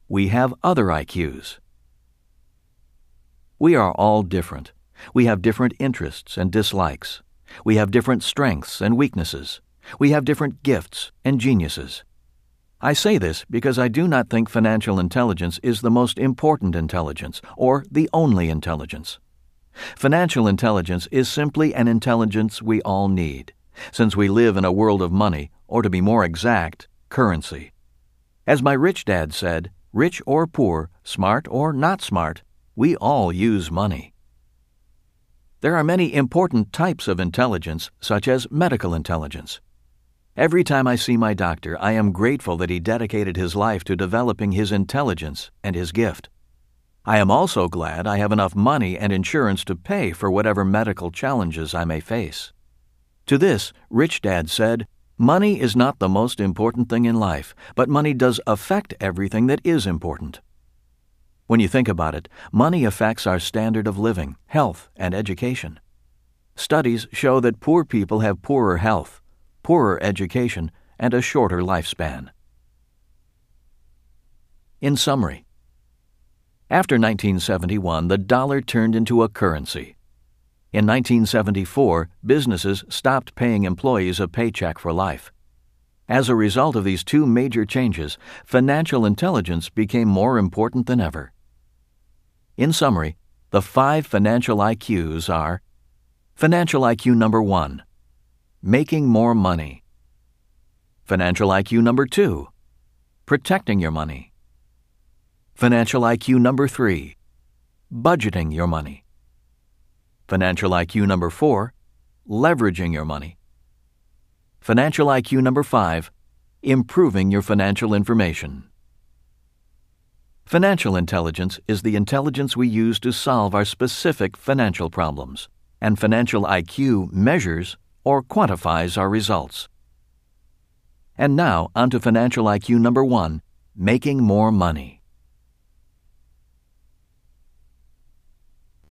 we have other IQs. We are all different. We have different interests and dislikes. We have different strengths and weaknesses. We have different gifts and geniuses. I say this because I do not think financial intelligence is the most important intelligence or the only intelligence. Financial intelligence is simply an intelligence we all need, since we live in a world of money, or to be more exact, currency. As my rich dad said, rich or poor, smart or not smart, we all use money. There are many important types of intelligence, such as medical intelligence. Every time I see my doctor, I am grateful that he dedicated his life to developing his intelligence and his gift. I am also glad I have enough money and insurance to pay for whatever medical challenges I may face. To this, Rich Dad said, "Money is not the most important thing in life, but money does affect everything that is important." When you think about it, money affects our standard of living, health, and education. Studies show that poor people have poorer health, poorer education, and a shorter lifespan. In summary, after 1971, the dollar turned into a currency. In 1974, businesses stopped paying employees a paycheck for life. As a result of these two major changes, financial intelligence became more important than ever. In summary, the 5 financial IQs are: Financial IQ number 1, making more money. Financial IQ number 2, protecting your money. Financial IQ number 3, budgeting your money. Financial IQ number 4, leveraging your money. Financial IQ number 5, improving your financial information. Financial intelligence is the intelligence we use to solve our specific financial problems, and financial IQ measures or quantifies our results. And now, on to financial IQ number 1, making more money.